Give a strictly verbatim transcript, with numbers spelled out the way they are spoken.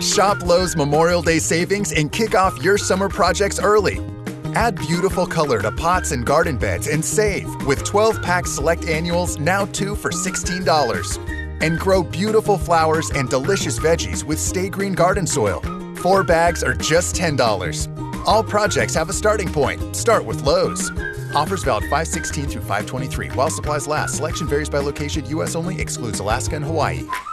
Shop Lowe's Memorial Day savings and kick off your summer projects early. Add beautiful color to pots and garden beds and save with twelve pack Select Annuals, now two for sixteen dollars. And grow beautiful flowers and delicious veggies with Stay Green Garden Soil. Four bags are just ten dollars. All projects have a starting point. Start with Lowe's. Offers valid five sixteen through five twenty-three. While supplies last. Selection varies by location. U S only. Excludes Alaska and Hawaii.